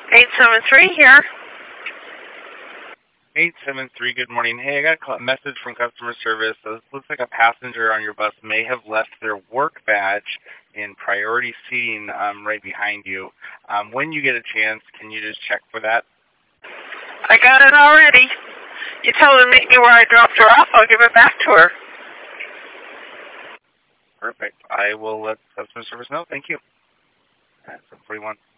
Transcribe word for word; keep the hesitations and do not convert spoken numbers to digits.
eight seven three here. eight seven three, good morning. Hey, I got a call, message from customer service. So it looks like a passenger on your bus may have left their work badge in priority seating um, right behind you. Um, when you get a chance, can you just check for that? I got it already. You tell her to meet me where I dropped her off. I'll give it back to her. Perfect. I will let customer service know. Thank you. That's forty-one.